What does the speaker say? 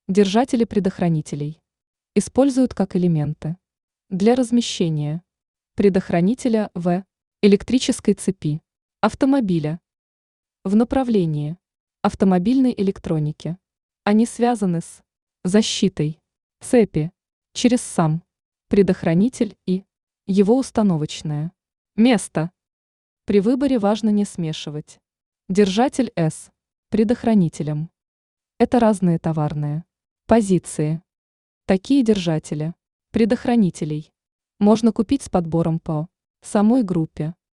Держатели предохранителей используют как элементы для размещения предохранителя в электрической цепи автомобиля в направлении автомобильной электроники. Они связаны с защитой цепи через сам предохранитель и его установочное место. При выборе важно не смешивать держатель с предохранителем. Это разные товарные позиции. Такие держатели предохранителей можно купить с подбором по самой группе.